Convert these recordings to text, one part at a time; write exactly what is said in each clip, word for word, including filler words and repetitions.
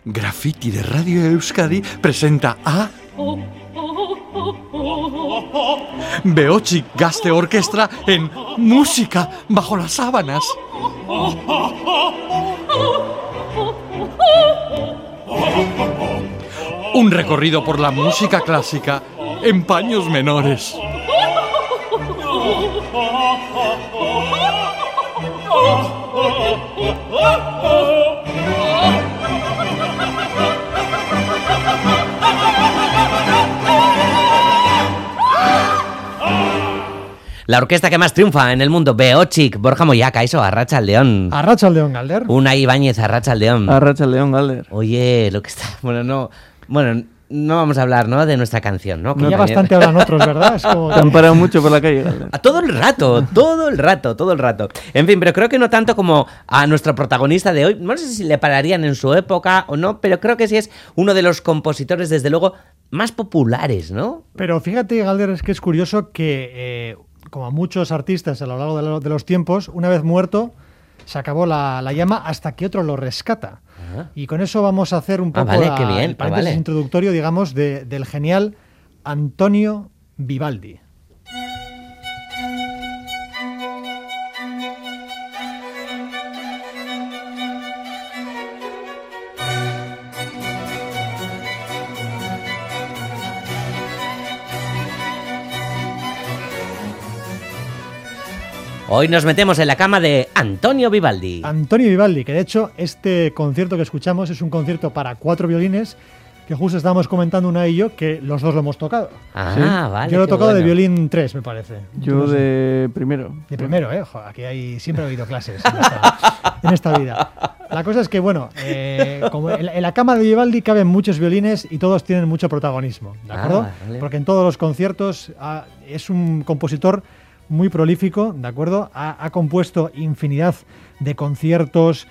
Graffiti de Radio Euskadi presenta a Beochik Gazte Orkestra en Música bajo las sábanas. Un recorrido por la música clásica en paños menores. La orquesta que más triunfa en el mundo, Beochik, Borja Moyaca, eso, Arratsaldeon. Arratsaldeon, Galder. Unai Ibáñez, Arratsaldeon. Arratsaldeon, Galder. Oye, lo que está... Bueno, no... Bueno, no vamos a hablar, ¿no?, de nuestra canción, ¿no? No, ya bastante hablan otros, ¿verdad? Es como... Te han parado mucho por la calle, Galder. A todo el rato, todo el rato, todo el rato. En fin, pero creo que no tanto como a nuestro protagonista de hoy. No sé si le pararían en su época o no, pero creo que sí es uno de los compositores, desde luego, más populares, ¿no? Pero fíjate, Galder, es que es curioso que... Eh, como a muchos artistas a lo largo de, lo, de los tiempos, una vez muerto, se acabó la, la llama hasta que otro lo rescata. Ajá. Y con eso vamos a hacer un poco ah, vale, la, qué bien, el paréntesis vale. introductorio, digamos, de, del genial Antonio Vivaldi. Hoy nos metemos en la cama de Antonio Vivaldi. Antonio Vivaldi, que de hecho este concierto que escuchamos es un concierto para cuatro violines, que justo estábamos comentando una y yo, que los dos lo hemos tocado. Ah, ¿sí? vale. Yo lo he tocado bueno. de violín tres, me parece. Yo no sé. de primero. De primero, ¿eh? Joder, aquí hay, siempre he oído clases en esta, en esta vida. La cosa es que, bueno, eh, como en, en la cama de Vivaldi caben muchos violines y todos tienen mucho protagonismo, ¿de acuerdo? Ah, vale. Porque en todos los conciertos ah, es un compositor muy prolífico, ¿de acuerdo? Ha, ha compuesto infinidad de conciertos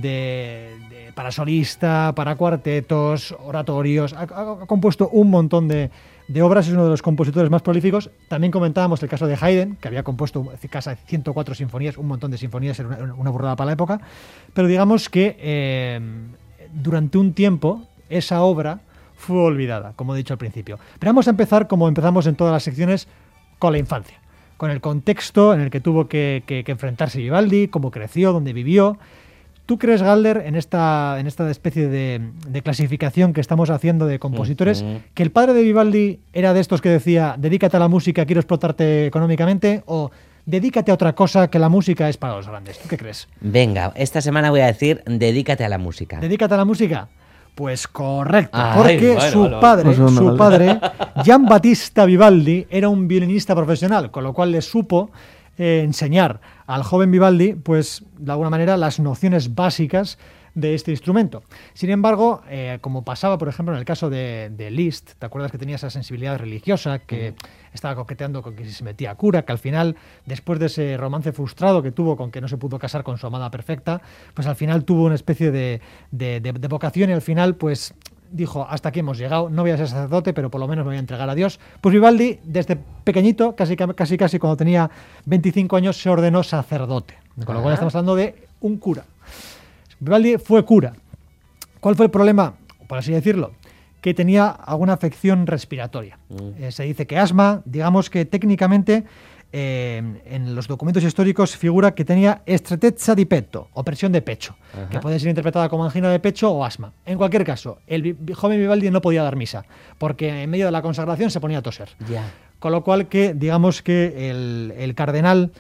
de, de, para solista, para cuartetos, oratorios. Ha, ha, ha compuesto un montón de, de obras, es uno de los compositores más prolíficos. También comentábamos el caso de Haydn, que había compuesto casi ciento cuatro sinfonías, un montón de sinfonías, era una, una burrada para la época. Pero digamos que eh, durante un tiempo esa obra fue olvidada, como he dicho al principio. Pero vamos a empezar, como empezamos en todas las secciones, con la infancia, con el contexto en el que tuvo que, que, que enfrentarse Vivaldi, cómo creció, dónde vivió. ¿Tú crees, Galder, en esta, en esta especie de, de clasificación que estamos haciendo de compositores, uh-huh. que el padre de Vivaldi era de estos que decía, dedícate a la música, quiero explotarte económicamente, o dedícate a otra cosa, que la música es para los grandes? ¿Tú qué crees? Venga, esta semana voy a decir, dedícate a la música. ¿Dedícate a la música? Pues correcto, Ay, porque bueno, su bueno. padre, Pues bueno, su vale. padre, Gian Battista Vivaldi, era un violinista profesional, con lo cual le supo eh, enseñar al joven Vivaldi, pues de alguna manera, las nociones básicas de este instrumento. Sin embargo, eh, como pasaba, por ejemplo, en el caso de, de Liszt, ¿te acuerdas que tenía esa sensibilidad religiosa, que mm. estaba coqueteando con que se metía a cura, que al final, después de ese romance frustrado que tuvo con que no se pudo casar con su amada perfecta, pues al final tuvo una especie de, de, de, de vocación y al final, pues dijo, hasta aquí hemos llegado, no voy a ser sacerdote, pero por lo menos me voy a entregar a Dios. Pues Vivaldi, desde pequeñito, casi casi, casi cuando tenía veinticinco años, se ordenó sacerdote. Con lo cual estamos hablando de un cura. Vivaldi fue cura. ¿Cuál fue el problema? Por así decirlo, que tenía alguna afección respiratoria. Mm. Eh, se dice que asma, digamos que técnicamente eh, en los documentos históricos figura que tenía estretezza di petto, o presión de pecho, Ajá. que puede ser interpretada como angina de pecho o asma. En cualquier caso, el vi- joven Vivaldi no podía dar misa, porque en medio de la consagración se ponía a toser. Yeah. Con lo cual, que digamos que el, el cardenal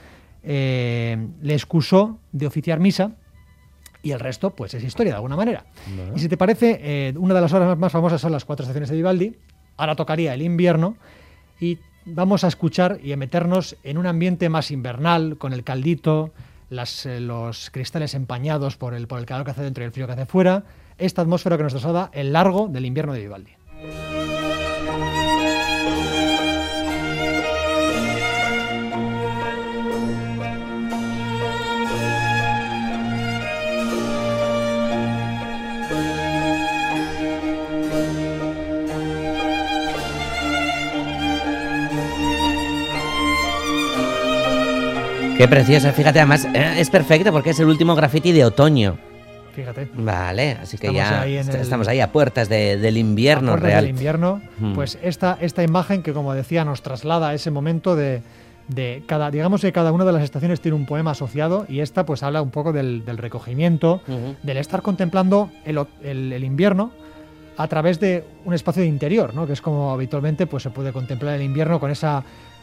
eh, le excusó de oficiar misa, y el resto, pues, es historia de alguna manera. No. Y si te parece, eh, una de las obras más famosas son las cuatro estaciones de Vivaldi. Ahora tocaría el invierno y vamos a escuchar y a meternos en un ambiente más invernal, con el caldito, las, eh, los cristales empañados por el, por el calor que hace dentro y el frío que hace fuera. Esta atmósfera que nos traslada el largo del invierno de Vivaldi. Qué preciosa, fíjate, además eh, es perfecto porque es el último graffiti de otoño. Fíjate. Vale, así que Estamos ya ahí en est- el- estamos ahí a puertas de- del invierno A puertas real. del invierno, Mm. pues esta, esta imagen que, como decía, nos traslada a ese momento de, de cada, digamos que cada una de las estaciones tiene un poema asociado, y esta pues habla un poco del, del recogimiento, Ujú. del estar contemplando el, o- el- el invierno a través de un espacio de interior, ¿no? Que es como habitualmente pues se puede contemplar el invierno con esa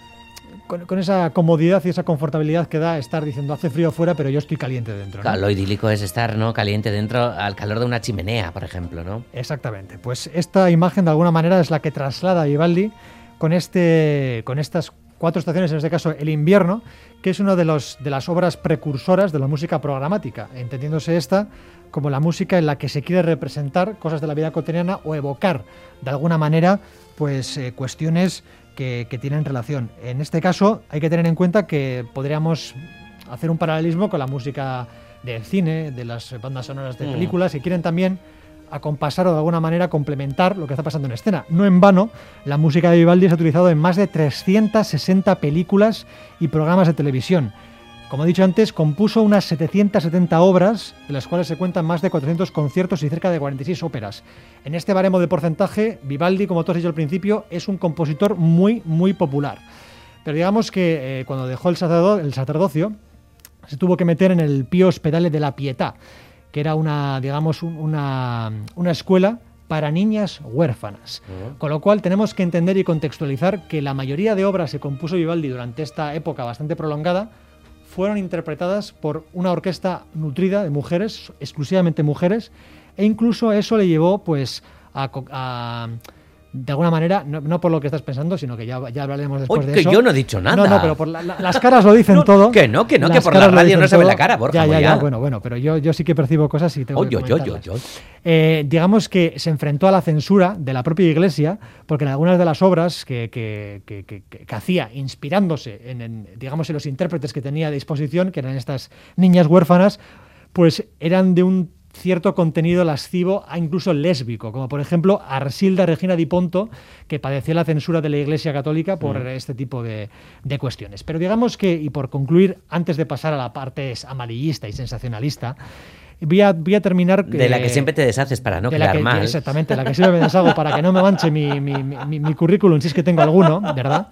con, con esa comodidad y esa confortabilidad que da estar diciendo hace frío fuera, pero yo estoy caliente dentro, ¿no? Claro, lo idílico es estar, ¿no?, caliente dentro al calor de una chimenea, por ejemplo, ¿no? Exactamente. Pues esta imagen de alguna manera es la que traslada a Vivaldi con este con estas cuatro estaciones, en este caso el invierno, que es una de los de las obras precursoras de la música programática, entendiéndose esta como la música en la que se quiere representar cosas de la vida cotidiana o evocar de alguna manera pues eh, cuestiones que, que tienen relación. En este caso hay que tener en cuenta que podríamos hacer un paralelismo con la música del cine, de las bandas sonoras de Mm. películas, que quieren también acompasar o de alguna manera complementar lo que está pasando en escena. No en vano, la música de Vivaldi se ha utilizado en más de trescientas sesenta películas y programas de televisión. Como he dicho antes, compuso unas setecientas setenta obras, de las cuales se cuentan más de cuatrocientos conciertos y cerca de cuarenta y seis óperas. En este baremo de porcentaje, Vivaldi, como tú has dicho al principio, es un compositor muy, muy popular. Pero digamos que eh, cuando dejó el, sacerdo- el sacerdocio, se tuvo que meter en el Pio Ospedale della Pietà, que era una, digamos, un- una, una escuela para niñas huérfanas. Uh-huh. Con lo cual tenemos que entender y contextualizar que la mayoría de obras que compuso Vivaldi durante esta época bastante prolongada fueron interpretadas por una orquesta nutrida de mujeres, exclusivamente mujeres, e incluso eso le llevó pues a, co- a- de alguna manera, no, no por lo que estás pensando, sino que ya, ya hablaremos después Uy, de que eso. yo no he dicho nada. No, no, pero por la- la- las caras lo dicen No, todo. que no, que no, que Las por la caras lo radio dicen no se ve todo. la cara, Borja, Ya, ya, voy ya, ya. bueno, bueno, pero yo, yo sí que percibo cosas y tengo Oy, que oy, oy, comentarlas. oy, oy. Eh, digamos que se enfrentó a la censura de la propia Iglesia, porque en algunas de las obras que, que, que, que- que- que hacía, inspirándose en, en, digamos, en los intérpretes que tenía a disposición, que eran estas niñas huérfanas, pues eran de un cierto contenido lascivo, a incluso lésbico, como por ejemplo Arsilda Regina di Ponto, que padeció la censura de la Iglesia Católica por Mm. este tipo de, de cuestiones. Pero digamos que, y por concluir, antes de pasar a la parte amarillista y sensacionalista, voy a, voy a terminar... De la que eh, siempre te deshaces para no de la quedar que, mal. Exactamente, la que siempre me deshago para que no me manche mi, mi, mi, mi currículum, si es que tengo alguno, ¿verdad?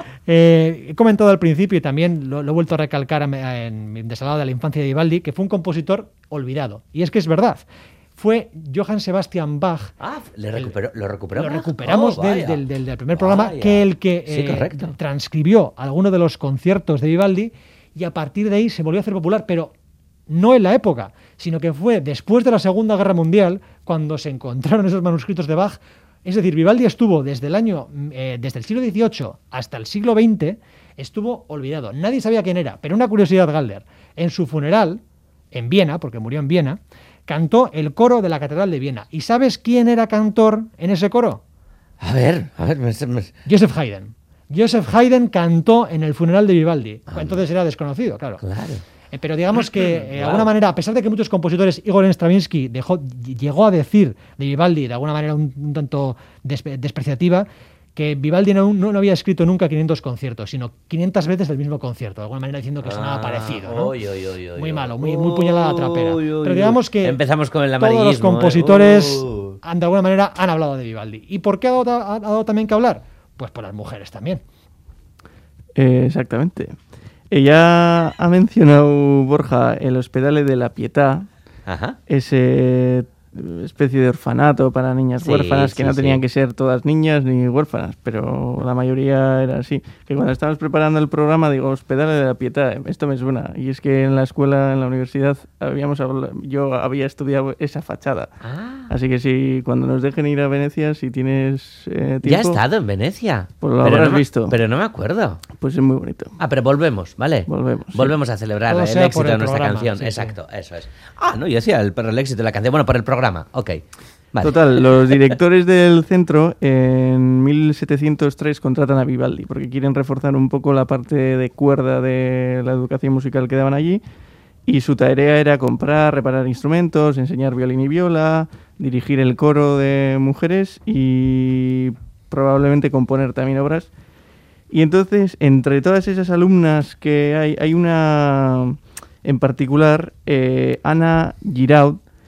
Eh, he comentado al principio y también lo, lo he vuelto a recalcar en, en mi desalado de la infancia de Vivaldi, que fue un compositor olvidado. Y es que es verdad. Fue Johann Sebastian Bach. Ah, ¿le recuperó, ¿lo recuperó? Lo recuperamos Oh, del, vaya. del- del- del primer programa, Vaya. que el que Sí, eh, correcto. transcribió algunos de los conciertos de Vivaldi, y a partir de ahí se volvió a hacer popular, pero no en la época, sino que fue después de la Segunda Guerra Mundial, cuando se encontraron esos manuscritos de Bach. Es decir, Vivaldi estuvo desde el año, eh, desde el siglo dieciocho hasta el siglo veinte, estuvo olvidado. Nadie sabía quién era, pero una curiosidad, Galder. En su funeral, en Viena, porque murió en Viena, cantó el coro de la Catedral de Viena. ¿Y sabes quién era cantor en ese coro? A ver, a ver. Me, me- Joseph Haydn. Joseph Haydn cantó en el funeral de Vivaldi. Entonces era desconocido, claro. Claro. Eh, Pero digamos que, eh, de Wow. alguna manera, a pesar de que muchos compositores, Igor Stravinsky dejó, ll- llegó a decir de Vivaldi, de alguna manera un, un tanto despe- despreciativa, que Vivaldi no, no, no había escrito nunca quinientos conciertos, sino quinientas veces el mismo concierto, de alguna manera diciendo que sonaba Ah, parecido, ¿no? oy, oy, oy, oy, Muy oy. malo, muy, muy puñalada trapera. Uy, uy, Pero uy. digamos que Empezamos con el todos los amarillismo, ¿eh? compositores Uh. han, de alguna manera han hablado de Vivaldi. ¿Y por qué ha dado, ha dado también que hablar? Pues por las mujeres también. Eh, exactamente. Ella ha mencionado, Borja, el Ospedale de la Pietà, Ajá. ese especie de orfanato para niñas Sí, huérfanas, que sí, no tenían sí. que ser todas niñas ni huérfanas, pero la mayoría era así. Que cuando estábamos preparando el programa, digo, Hospedale de la Pietà, esto me suena. Y es que en la escuela, en la universidad, habíamos hablado- yo había estudiado esa fachada. Ah, Así que si cuando nos dejen ir a Venecia, si tienes eh, tiempo, ya he estado en Venecia. Pues lo Pero habrás no me- visto. Pero no me acuerdo. pues es muy bonito. Ah, pero volvemos, ¿vale? Volvemos, sí. Volvemos a celebrar Todo el sea éxito por el de nuestra programa, canción. sí, sí. Exacto, eso es. Ah, no, yo decía el, por el éxito de la canción. Bueno, por el programa. Ok. Vale. Total, los directores del centro en mil setecientos tres contratan a Vivaldi porque quieren reforzar un poco la parte de cuerda de la educación musical que daban allí, y su tarea era comprar, reparar instrumentos, enseñar violín y viola, dirigir el coro de mujeres y probablemente componer también obras. Y entonces, entre todas esas alumnas que hay, hay una en particular, eh, Ana Giraud,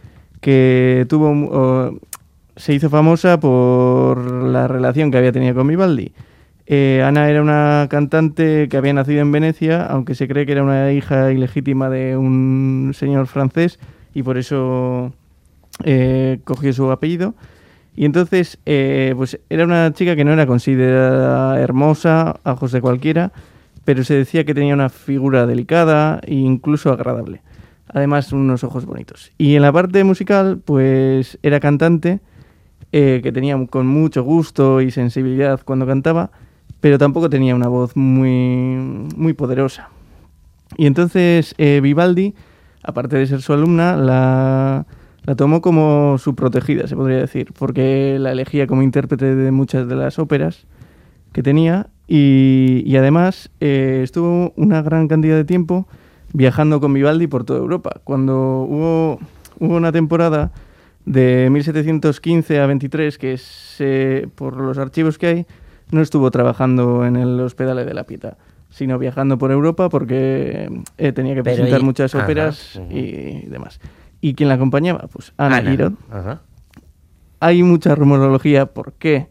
que tuvo o, se hizo famosa por la relación que había tenido con Vivaldi. Eh, Ana era una cantante que había nacido en Venecia, aunque se cree que era una hija ilegítima de un señor francés y por eso eh, cogió su apellido. Y entonces, eh, pues era una chica que no era considerada hermosa a ojos de cualquiera, pero se decía que tenía una figura delicada e incluso agradable. Además, unos ojos bonitos. Y en la parte musical, pues era cantante, eh, que tenía con mucho gusto y sensibilidad cuando cantaba, pero tampoco tenía una voz muy, muy poderosa. Y entonces eh, Vivaldi, aparte de ser su alumna, la, la tomó como su protegida, se podría decir, porque la elegía como intérprete de muchas de las óperas que tenía y, y además eh, estuvo una gran cantidad de tiempo viajando con Vivaldi por toda Europa. Cuando hubo, hubo una temporada de mil setecientos quince a veintitrés, que es, eh, por los archivos que hay, no estuvo trabajando en el Hospedale de la Pietà, sino viajando por Europa porque eh, tenía que presentar y... muchas óperas. Ajá, y demás. ¿Y quién la acompañaba? Pues Ana, Ana. Giraud. Ajá. Hay mucha rumorología por qué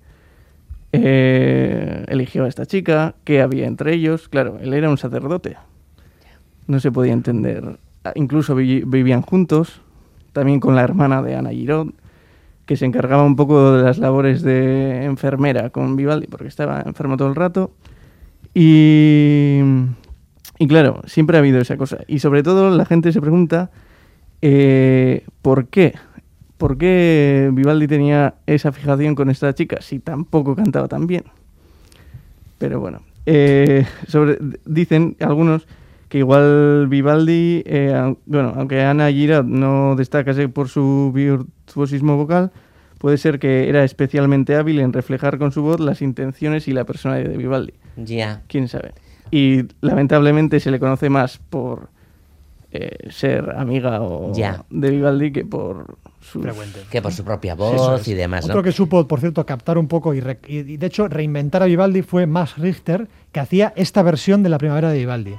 eh, eligió a esta chica, qué había entre ellos. Claro, él era un sacerdote. No se podía entender. Incluso vi- vivían juntos, también con la hermana de Ana Giraud, que se encargaba un poco de las labores de enfermera con Vivaldi, porque estaba enfermo todo el rato. Y, y claro, siempre ha habido esa cosa. Y sobre todo la gente se pregunta eh, ¿por qué? ¿Por qué Vivaldi tenía esa fijación con esta chica si tampoco cantaba tan bien? Pero bueno, eh, sobre, dicen algunos que igual Vivaldi, eh, bueno, aunque Ana Giraud no destacase por su virtuosismo vocal, puede ser que era especialmente hábil en reflejar con su voz las intenciones y la personalidad de Vivaldi. Ya. Yeah. ¿Quién sabe? Y lamentablemente se le conoce más por eh, ser amiga o yeah. de Vivaldi que por su que por su propia voz y demás, ¿no? Otro que supo, por cierto, captar un poco y, re- y de hecho reinventar a Vivaldi fue Max Richter, que hacía esta versión de La Primavera de Vivaldi.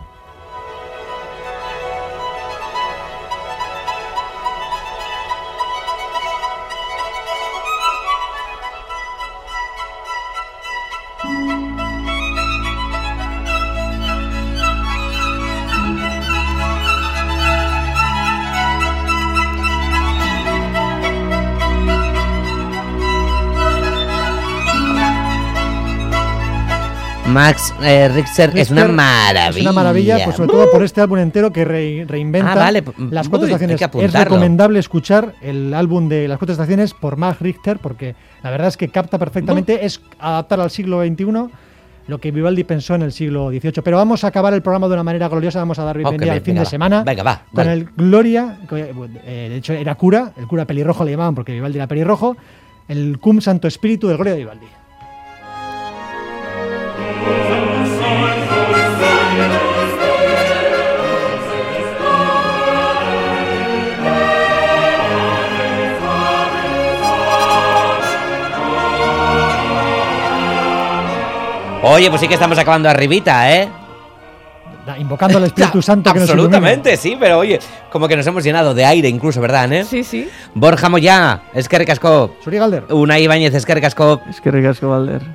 Max eh, Richter, Richter es una maravilla. Es una maravilla, pues sobre todo por este álbum entero que re, reinventa ah, vale. las cuatro Uy, estaciones. Es recomendable escuchar el álbum de las cuatro estaciones por Max Richter, porque la verdad es que capta perfectamente, uh. es adaptar al siglo veintiuno lo que Vivaldi pensó en el siglo dieciocho. Pero vamos a acabar el programa de una manera gloriosa, vamos a dar bienvenida okay, al fin de va. semana. Venga, va. Con vale. el Gloria, que eh, de hecho era cura, el cura pelirrojo le llamaban porque Vivaldi era pelirrojo, el Cum Santo Espíritu del Gloria de Vivaldi. Oye, pues sí que estamos acabando arribita, ¿eh? Invocando al Espíritu Santo que nos ilumine. Absolutamente, sí, pero oye, como que nos hemos llenado de aire incluso, ¿verdad, eh? Sí, sí. Borja Moyá, eskerrik asko. Suri Galder. Unai Ibáñez, eskerrik asko. Eskerrik asko, Galder.